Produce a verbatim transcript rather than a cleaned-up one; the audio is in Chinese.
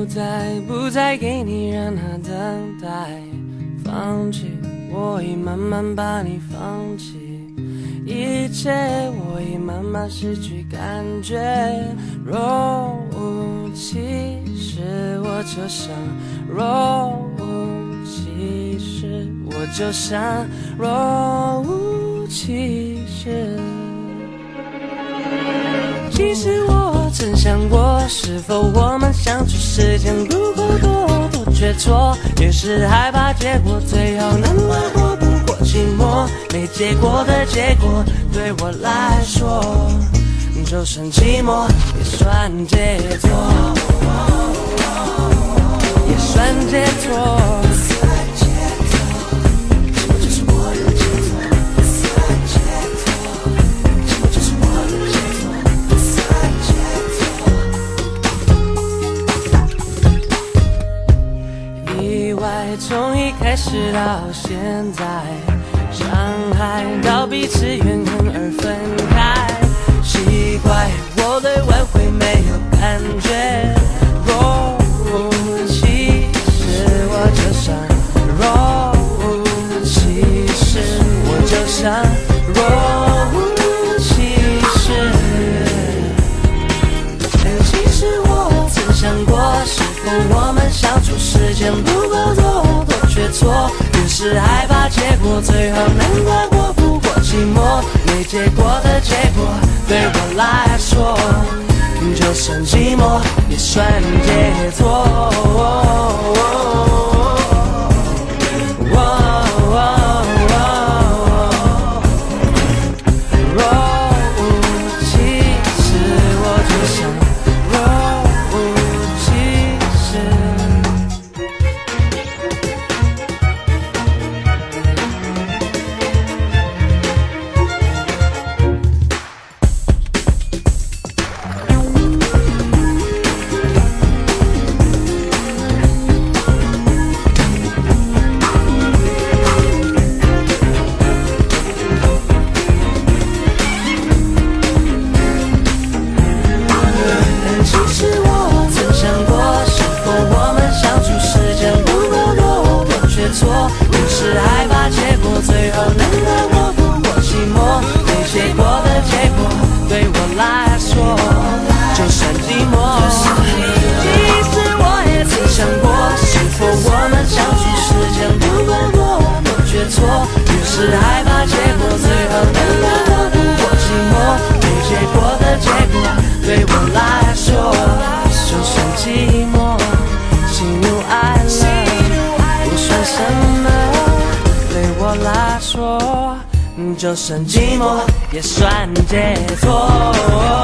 再不再给你让它等待，放弃我已慢慢把你放弃，一切我已慢慢失去感觉，若无其事我就想，若无其事我就想，若无其事。其实我曾想过，是否我们相处时间不够多，多却错，越是害怕结果，最后难过过不过寂寞，没结果的结果对我来说，就算寂寞也算解脱，也算解脱。从一开始到现在，伤害到彼此怨恨而分开，奇怪我对挽回没有感觉，若无其事我就想，若无其事我就想，若无其事。其实我曾想过，是否我们相处时间不够多，却错，越是害怕结果，最后难过过不过寂寞，没结果的结果对我来说，就算寂寞也算解脱。是害怕结果，最后难过不过寂寞，没结果的结果对我来说，就算寂寞，喜怒哀乐不算什么，对我来说，就算寂寞也算解脱。